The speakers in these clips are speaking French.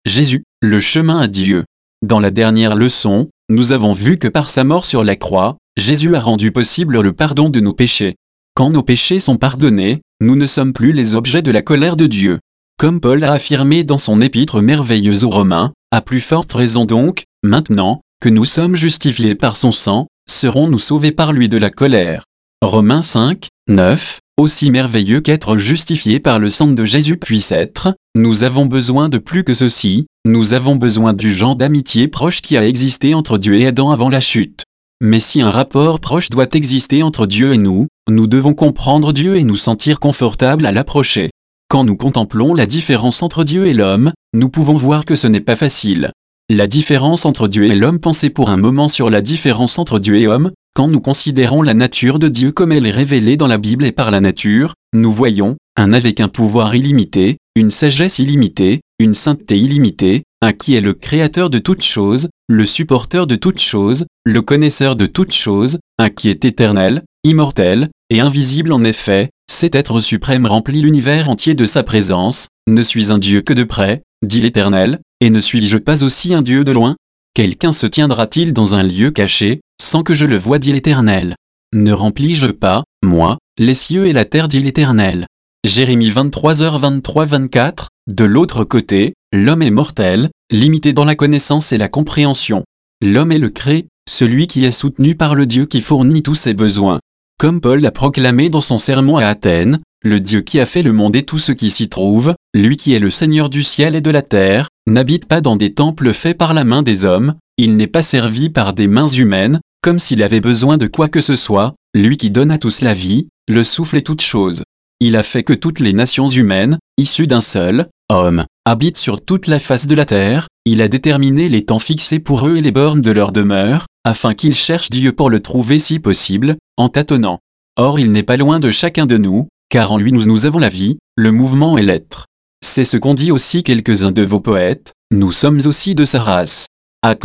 Jésus, le chemin à Dieu. Dans la dernière leçon, nous avons vu que par sa mort sur la croix, Jésus a rendu possible le pardon de nos péchés. Quand nos péchés sont pardonnés, nous ne sommes plus les objets de la colère de Dieu. Comme Paul a affirmé dans son épître merveilleuse aux Romains, à plus forte raison donc, maintenant, que nous sommes justifiés par son sang, serons-nous sauvés par lui de la colère. Romains 5, 9, aussi merveilleux qu'être justifié par le sang de Jésus puisse être, nous avons besoin de plus que ceci, nous avons besoin du genre d'amitié proche qui a existé entre Dieu et Adam avant la chute. Mais si un rapport proche doit exister entre Dieu et nous devons comprendre Dieu et nous sentir confortables à l'approcher. Quand nous contemplons la différence entre Dieu et l'homme, nous pouvons voir que ce n'est pas facile. La différence entre Dieu et l'homme, pensez pour un moment sur la différence entre Dieu et homme, quand nous considérons la nature de Dieu comme elle est révélée dans la Bible et par la nature, nous voyons un avec un pouvoir illimité, une sagesse illimitée, une sainteté illimitée, un qui est le créateur de toutes choses, le supporteur de toutes choses, le connaisseur de toutes choses, un qui est éternel, immortel, et invisible en effet, cet être suprême remplit l'univers entier de sa présence. Ne suis un Dieu que de près, dit l'Éternel, et ne suis-je pas aussi un Dieu de loin? Quelqu'un se tiendra-t-il dans un lieu caché, sans que je le voie, dit l'Éternel? Ne remplis-je pas, moi, les cieux et la terre, dit l'Éternel? Jérémie 23h23-24, de l'autre côté, l'homme est mortel, limité dans la connaissance et la compréhension. L'homme est le cré, celui qui est soutenu par le Dieu qui fournit tous ses besoins. Comme Paul l'a proclamé dans son sermon à Athènes, le Dieu qui a fait le monde et tout ce qui s'y trouve, lui qui est le Seigneur du ciel et de la terre, n'habite pas dans des temples faits par la main des hommes, il n'est pas servi par des mains humaines, comme s'il avait besoin de quoi que ce soit, lui qui donne à tous la vie, le souffle et toutes choses. Il a fait que toutes les nations humaines, issues d'un seul homme, habitent sur toute la face de la terre, il a déterminé les temps fixés pour eux et les bornes de leur demeure, afin qu'ils cherchent Dieu pour le trouver si possible, en tâtonnant. Or il n'est pas loin de chacun de nous, car en lui nous avons la vie, le mouvement et l'être. C'est ce qu'ont dit aussi quelques-uns de vos poètes, nous sommes aussi de sa race. Actes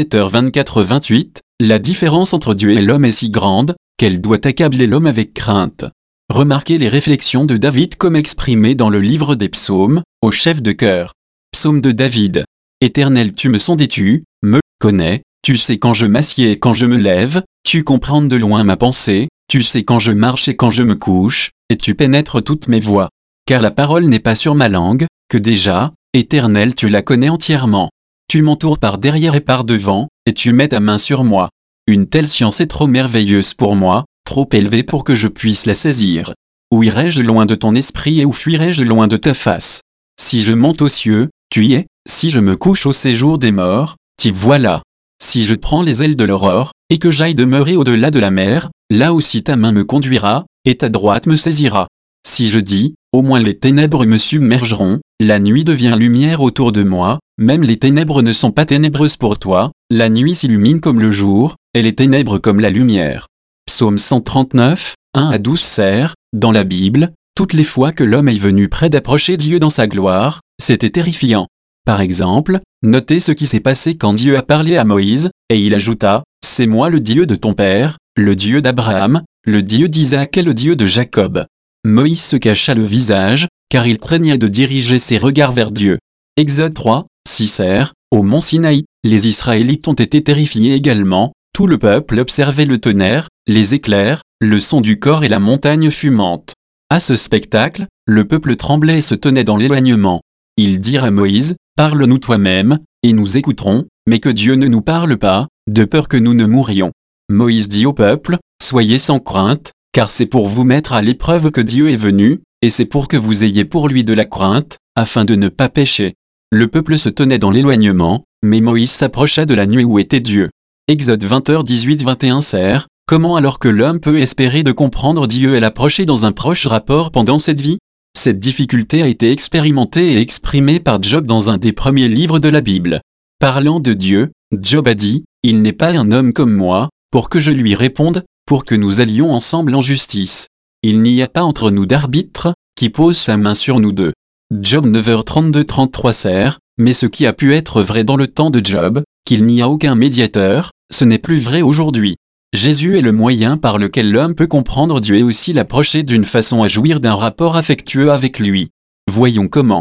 17h24-28, la différence entre Dieu et l'homme est si grande, qu'elle doit accabler l'homme avec crainte. Remarquez les réflexions de David comme exprimées dans le livre des psaumes, au chef de chœur. Psaume de David. Éternel, tu me sondes et tu me connais, tu sais quand je m'assieds et quand je me lève, tu comprends de loin ma pensée, tu sais quand je marche et quand je me couche, et tu pénètres toutes mes voies. Car la parole n'est pas sur ma langue, que déjà, Éternel, tu la connais entièrement. Tu m'entoures par derrière et par devant, et tu mets ta main sur moi. Une telle science est trop merveilleuse pour moi, trop élevée pour que je puisse la saisir. Où irai-je loin de ton esprit et où fuirai-je loin de ta face? Si je monte aux cieux, tu y es, si je me couche au séjour des morts, t'y voilà. Si je prends les ailes de l'aurore, et que j'aille demeurer au-delà de la mer, là aussi ta main me conduira, et ta droite me saisira. Si je dis, au moins les ténèbres me submergeront, la nuit devient lumière autour de moi, même les ténèbres ne sont pas ténébreuses pour toi, la nuit s'illumine comme le jour, et les ténèbres comme la lumière. Psaume 139, 1-12 Serre, dans la Bible, toutes les fois que l'homme est venu près d'approcher Dieu dans sa gloire, c'était terrifiant. Par exemple, notez ce qui s'est passé quand Dieu a parlé à Moïse, et il ajouta, « C'est moi le Dieu de ton père, le Dieu d'Abraham, le Dieu d'Isaac et le Dieu de Jacob. » Moïse se cacha le visage, car il craignait de diriger ses regards vers Dieu. Exode 3, 6 au mont Sinaï, les Israélites ont été terrifiés également, tout le peuple observait le tonnerre, les éclairs, le son du corps et la montagne fumante. À ce spectacle, le peuple tremblait et se tenait dans l'éloignement. Ils dirent à Moïse, « Parle-nous toi-même, et nous écouterons, mais que Dieu ne nous parle pas, de peur que nous ne mourions. » Moïse dit au peuple, « Soyez sans crainte, car c'est pour vous mettre à l'épreuve que Dieu est venu, et c'est pour que vous ayez pour lui de la crainte, afin de ne pas pécher. » Le peuple se tenait dans l'éloignement, mais Moïse s'approcha de la nuée où était Dieu. Exode 20h18-21 Serre, comment alors que l'homme peut espérer de comprendre Dieu et l'approcher dans un proche rapport pendant cette vie? Cette difficulté a été expérimentée et exprimée par Job dans un des premiers livres de la Bible. Parlant de Dieu, Job a dit, « Il n'est pas un homme comme moi, pour que je lui réponde, pour que nous allions ensemble en justice. Il n'y a pas entre nous d'arbitre, qui pose sa main sur nous deux. » Job 9h32-33 Serre, mais ce qui a pu être vrai dans le temps de Job, qu'il n'y a aucun médiateur, ce n'est plus vrai aujourd'hui. Jésus est le moyen par lequel l'homme peut comprendre Dieu et aussi l'approcher d'une façon à jouir d'un rapport affectueux avec lui. Voyons comment.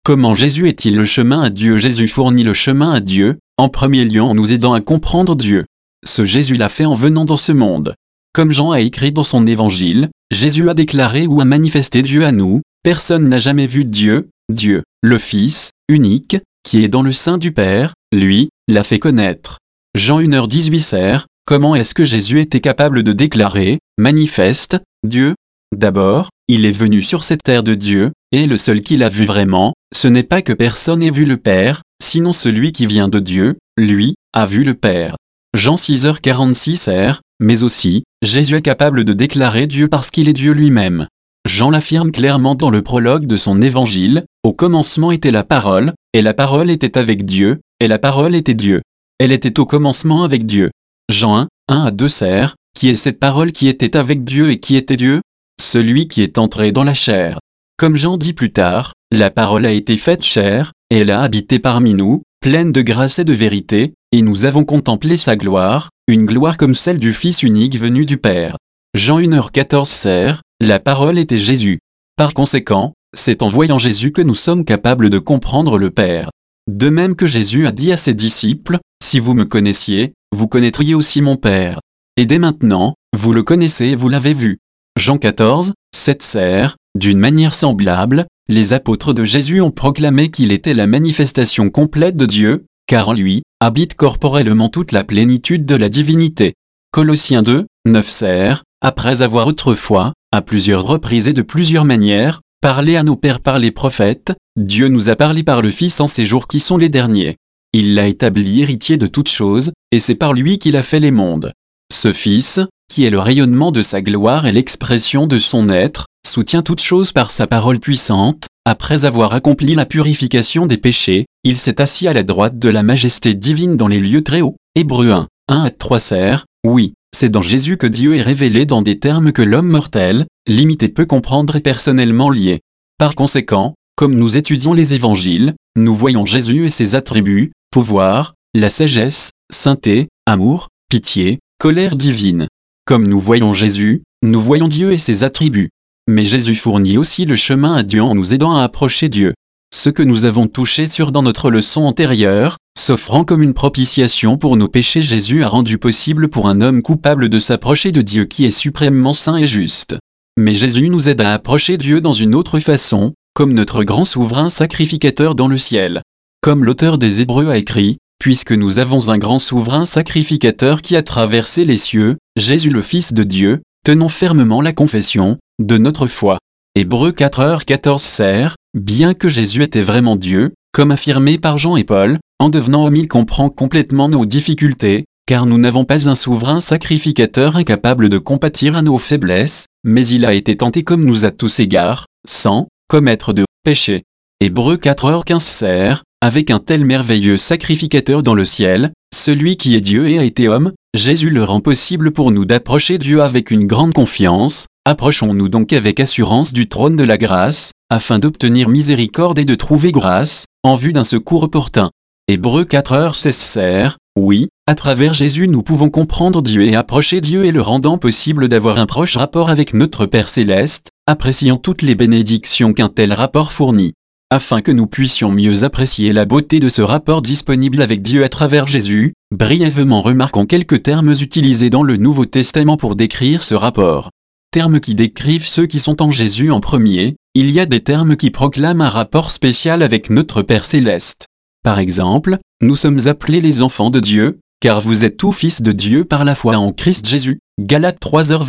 Comment Jésus est-il le chemin à Dieu? Jésus fournit le chemin à Dieu, en premier lieu en nous aidant à comprendre Dieu. Ce Jésus l'a fait en venant dans ce monde. Comme Jean a écrit dans son évangile, Jésus a déclaré ou a manifesté Dieu à nous. Personne n'a jamais vu Dieu, Dieu, le Fils, unique, qui est dans le sein du Père, lui, l'a fait connaître. Jean 1h18. Comment est-ce que Jésus était capable de déclarer, manifeste, Dieu? D'abord, il est venu sur cette terre de Dieu, et le seul qui l'a vu vraiment, ce n'est pas que personne ait vu le Père, sinon celui qui vient de Dieu, lui, a vu le Père. Jean 6h46. Mais aussi, Jésus est capable de déclarer Dieu parce qu'il est Dieu lui-même. Jean l'affirme clairement dans le prologue de son évangile, au commencement était la parole, et la parole était avec Dieu, et la parole était Dieu. Elle était au commencement avec Dieu. Jean 1:1-2. Qui est cette parole qui était avec Dieu et qui était Dieu? Celui qui est entré dans la chair. Comme Jean dit plus tard, la parole a été faite chair, et elle a habité parmi nous, pleine de grâce et de vérité, et nous avons contemplé sa gloire, une gloire comme celle du Fils unique venu du Père. Jean 1h14. La parole était Jésus. Par conséquent, c'est en voyant Jésus que nous sommes capables de comprendre le Père. De même que Jésus a dit à ses disciples, « Si vous me connaissiez, vous connaîtriez aussi mon Père. Et dès maintenant, vous le connaissez et vous l'avez vu. » Jean 14:7. D'une manière semblable, les apôtres de Jésus ont proclamé qu'il était la manifestation complète de Dieu, car en lui, habite corporellement toute la plénitude de la divinité. Colossiens 2:9. Après avoir autrefois, à plusieurs reprises et de plusieurs manières, parlé à nos pères par les prophètes, Dieu nous a parlé par le Fils en ces jours qui sont les derniers. Il l'a établi héritier de toutes choses, et c'est par lui qu'il a fait les mondes. Ce Fils, qui est le rayonnement de sa gloire et l'expression de son être, soutient toutes choses par sa parole puissante. Après avoir accompli la purification des péchés, il s'est assis à la droite de la majesté divine dans les lieux très hauts. Hébreux 1:1-3. Oui, c'est dans Jésus que Dieu est révélé dans des termes que l'homme mortel, limité peut comprendre et personnellement lié. Par conséquent, comme nous étudions les évangiles, nous voyons Jésus et ses attributs, pouvoir, la sagesse, sainteté, amour, pitié, colère divine. Comme nous voyons Jésus, nous voyons Dieu et ses attributs. Mais Jésus fournit aussi le chemin à Dieu en nous aidant à approcher Dieu. Ce que nous avons touché sur dans notre leçon antérieure, s'offrant comme une propitiation pour nos péchés, Jésus a rendu possible pour un homme coupable de s'approcher de Dieu qui est suprêmement saint et juste. Mais Jésus nous aide à approcher Dieu dans une autre façon, comme notre grand souverain sacrificateur dans le ciel. Comme l'auteur des Hébreux a écrit, puisque nous avons un grand souverain sacrificateur qui a traversé les cieux, Jésus le Fils de Dieu, tenons fermement la confession de notre foi. Hébreux 4h14. Bien que Jésus était vraiment Dieu, comme affirmé par Jean et Paul, en devenant homme il comprend complètement nos difficultés, car nous n'avons pas un souverain sacrificateur incapable de compatir à nos faiblesses, mais il a été tenté comme nous à tous égards, sans commettre de péché. Hébreux 4h15. Avec un tel merveilleux sacrificateur dans le ciel, celui qui est Dieu et a été homme, Jésus le rend possible pour nous d'approcher Dieu avec une grande confiance. Approchons-nous donc avec assurance du trône de la grâce, afin d'obtenir miséricorde et de trouver grâce, en vue d'un secours opportun. Hébreux 4h16. Oui, à travers Jésus nous pouvons comprendre Dieu et approcher Dieu et le rendant possible d'avoir un proche rapport avec notre Père Céleste, appréciant toutes les bénédictions qu'un tel rapport fournit. Afin que nous puissions mieux apprécier la beauté de ce rapport disponible avec Dieu à travers Jésus, brièvement remarquons quelques termes utilisés dans le Nouveau Testament pour décrire ce rapport. Termes qui décrivent ceux qui sont en Jésus en premier, il y a des termes qui proclament un rapport spécial avec notre Père Céleste. Par exemple, nous sommes appelés les enfants de Dieu, car vous êtes tous fils de Dieu par la foi en Christ Jésus. Galates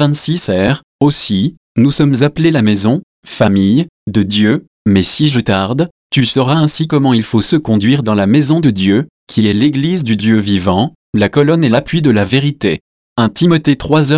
3h26. Aussi, nous sommes appelés la maison, famille, de Dieu. Mais si je tarde, tu sauras ainsi comment il faut se conduire dans la maison de Dieu, qui est l'église du Dieu vivant, la colonne et l'appui de la vérité. 1 Timothée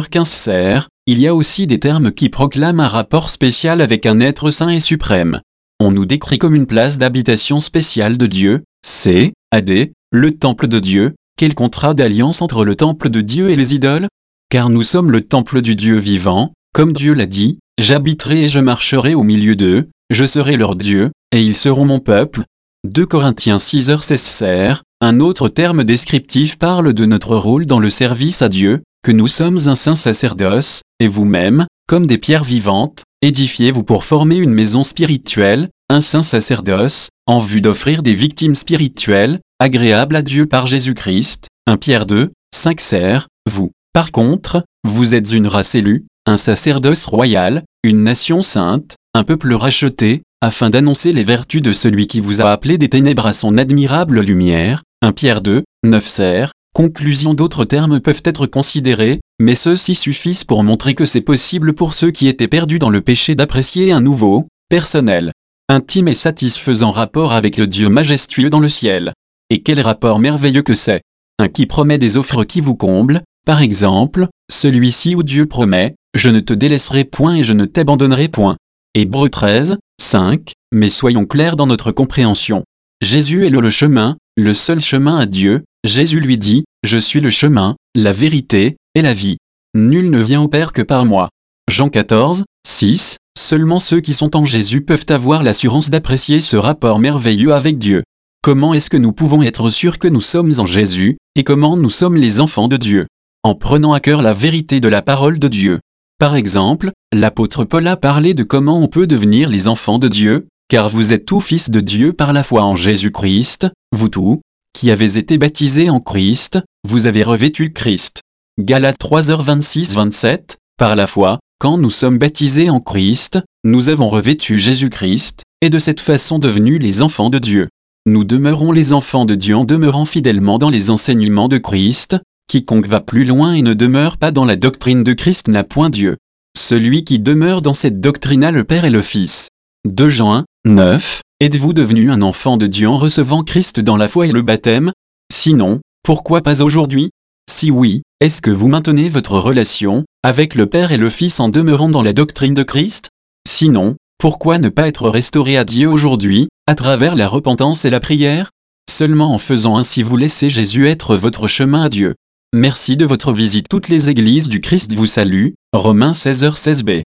3h15. Il y a aussi des termes qui proclament un rapport spécial avec un être saint et suprême. On nous décrit comme une place d'habitation spéciale de Dieu, c.a.d., le temple de Dieu. Quel contrat d'alliance entre le temple de Dieu et les idoles? Car nous sommes le temple du Dieu vivant, comme Dieu l'a dit, j'habiterai et je marcherai au milieu d'eux. Je serai leur Dieu, et ils seront mon peuple. 2 Corinthiens 6h16. Un autre terme descriptif parle de notre rôle dans le service à Dieu, que nous sommes un saint sacerdoce, et vous-même, comme des pierres vivantes, Édifiez-vous pour former une maison spirituelle, un saint sacerdoce, en vue d'offrir des victimes spirituelles, agréables à Dieu par Jésus-Christ. 1 Pierre 2, 5 Serre, vous, par contre, vous êtes une race élue, un sacerdoce royal, une nation sainte, un peuple racheté, afin d'annoncer les vertus de celui qui vous a appelé des ténèbres à son admirable lumière. 1 Pierre 2, 9 Serre. Conclusion. D'autres termes peuvent être considérés, mais ceux-ci suffisent pour montrer que c'est possible pour ceux qui étaient perdus dans le péché d'apprécier un nouveau, personnel, intime et satisfaisant rapport avec le Dieu majestueux dans le ciel. Et quel rapport merveilleux que c'est! Un qui promet des offres qui vous comblent, par exemple, celui-ci où Dieu promet « Je ne te délaisserai point et je ne t'abandonnerai point ». Hébreux 13, 5, mais soyons clairs dans notre compréhension. Jésus est le chemin, le seul chemin à Dieu. Jésus lui dit « Je suis le chemin, la vérité, et la vie. Nul ne vient au Père que par moi ». Jean 14, 6, seulement ceux qui sont en Jésus peuvent avoir l'assurance d'apprécier ce rapport merveilleux avec Dieu. Comment est-ce que nous pouvons être sûrs que nous sommes en Jésus, et comment nous sommes les enfants de Dieu? En prenant à cœur la vérité de la parole de Dieu. Par exemple, l'apôtre Paul a parlé de comment on peut devenir les enfants de Dieu, car vous êtes tous fils de Dieu par la foi en Jésus-Christ, vous tous, qui avez été baptisés en Christ, vous avez revêtu Christ. Galates 3h26-27, par la foi, quand nous sommes baptisés en Christ, nous avons revêtu Jésus-Christ, et de cette façon devenus les enfants de Dieu. Nous demeurons les enfants de Dieu en demeurant fidèlement dans les enseignements de Christ. Quiconque va plus loin et ne demeure pas dans la doctrine de Christ n'a point Dieu. Celui qui demeure dans cette doctrine a le Père et le Fils. 2 Jean 1, 9. Êtes-vous devenu un enfant de Dieu en recevant Christ dans la foi et le baptême? Sinon, pourquoi pas aujourd'hui? Si oui, est-ce que vous maintenez votre relation avec le Père et le Fils en demeurant dans la doctrine de Christ? Sinon, pourquoi ne pas être restauré à Dieu aujourd'hui, à travers la repentance et la prière? Seulement en faisant ainsi vous laissez Jésus être votre chemin à Dieu. Merci de votre visite. Toutes les églises du Christ vous saluent. Romains 16h16b.